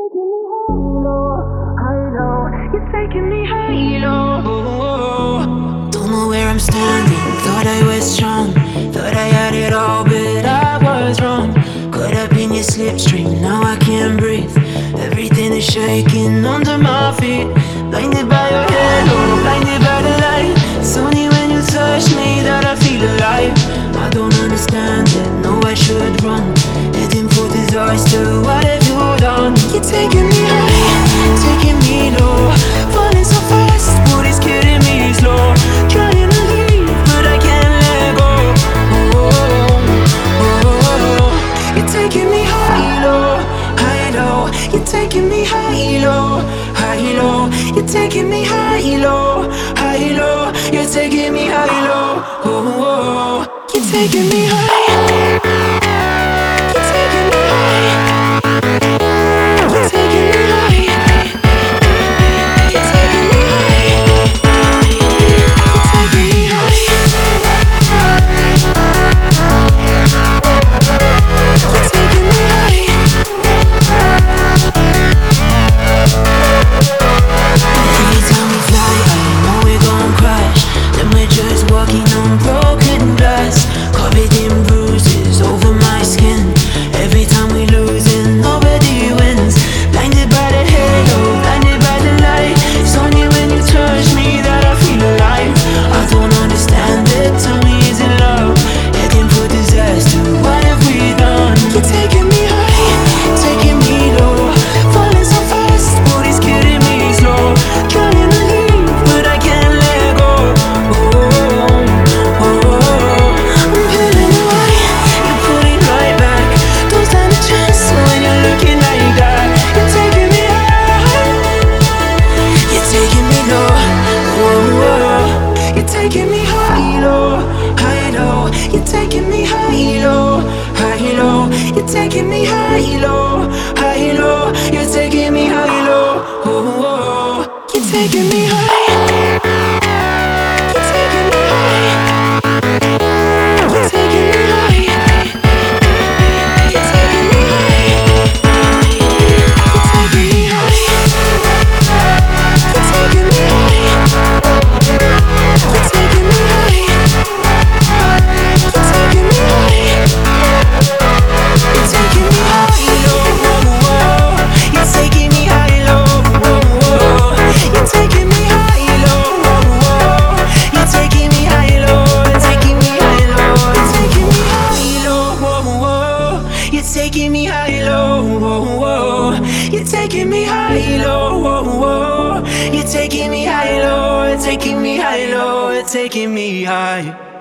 You're taking me high, low. Don't know where I'm standing. Thought I was strong. Thought I had it all, but I was wrong. Caught up in your slipstream, now I can't breathe. Everything is shaking under my feet. Blinded by your halo, blinded by the light. It's only when you touch me that I feel alive. I don't understand it, no I should run. Heading for disaster, what have you done? You're taking me high, taking me low. Falling so fast, but it's killing me slow. Trying to leave, but I can't let go. You're taking me high, low, high, low. You're taking me high, low, high, low. You're taking me high, low, high, low. You're taking me high, low. You're taking me high. You're taking me high. You're taking me high. You're taking me high. You're taking me high. You're taking me high. Every time we fly, I know we're gon' crash. Then we're just walking on broken glass. Covered in bruises over my skin. Every time we losing, nobody wins. Blinded by the halo, blinded by the light. It's only when you touch me that I feel alive. I don't understand it, tell me is it love? Heading for disaster, what have we done? You're taking me high, taking me low. Falling so fast, but it's killing me slow. Trying to leave, but I can't let go. I'm feeling away, you pull it right back. Don't stand a chance when you're looking like that. You're taking me high, you're taking me low. You're taking me high, low, high, low. You're taking me high, low, high, low. You're taking me high, low, high, low. You're taking me high, low. You're taking me high. You're taking me high. You're taking me high. You're taking me high. You're taking me high. You're taking me high. You're taking me high. You're taking me high. You're taking me high, low. You're taking me high, low. You're taking me high, low. You're taking me high, low. Taking me high, low. Taking me high, low. You're taking me high, low. You're taking me high, low. You're taking me high, low. Taking me high, low. Taking me high.